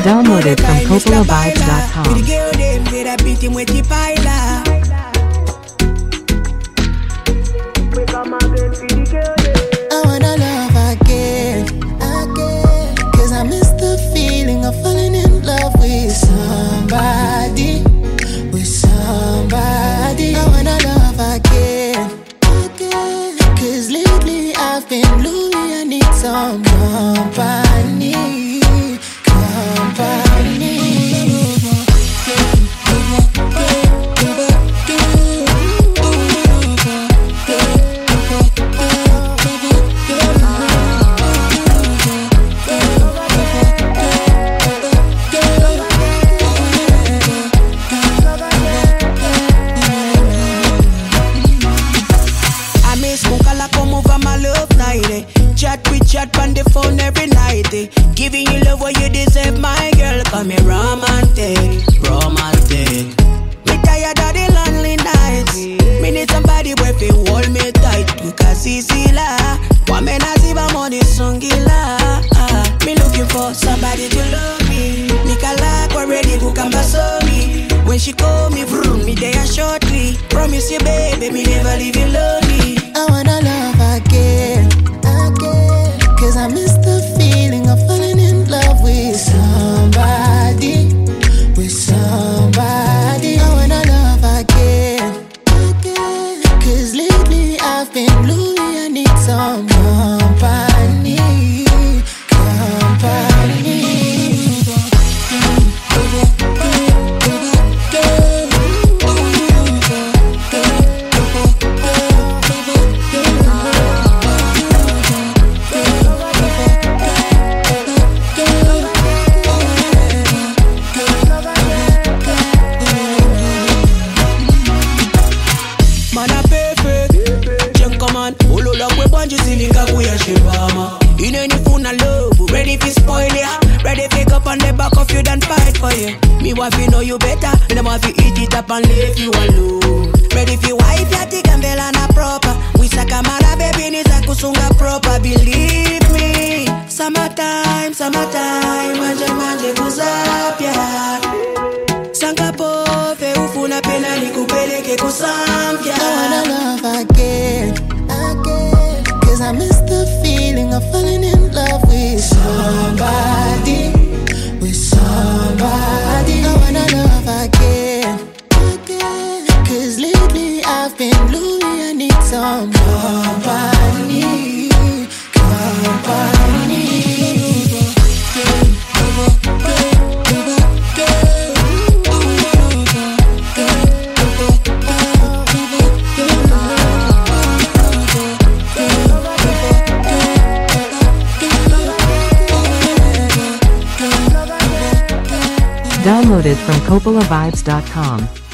Downloaded from CoppolaVibes.com. With the girl them say that beat him with the pilot. We come again for the girl them. I wanna love again, cause I miss the feeling of falling in love with somebody, I wanna love again, cause lately I've been blue, I need some company. Chat on the phone every night, eh. Giving you love what you deserve, my girl. Call me romantic. Me tired of the lonely nights. Me need somebody where fi hold me tight. Because easy la, woman as if I'm on the songila. Me looking for somebody to love me. Nicola already who can pass me. When she call me, vroom, me there shortly. Promise you, baby, me never leave you lonely. I wanna love again. Cause I miss the feeling of falling in love with somebody, I wanna love again, cause lately I've been blue, I need some company. In any phone I love, ready for spoil ya. Ready to pick up on the back of you and fight for you. Me want to know you better, me no want to eat it up and leave you alone. Ready for wife ya take and bella na proper. We sa camera baby ni za kusunga proper. Believe me, summertime, manje kuzapya. Sanka pove ufuna pena nikupeleke kusampya. I wanna love again, cause I miss the feeling of falling in love with somebody, I wanna love again, cause lately I've been blue, I need some company. Downloaded from CoppolaVibes.com.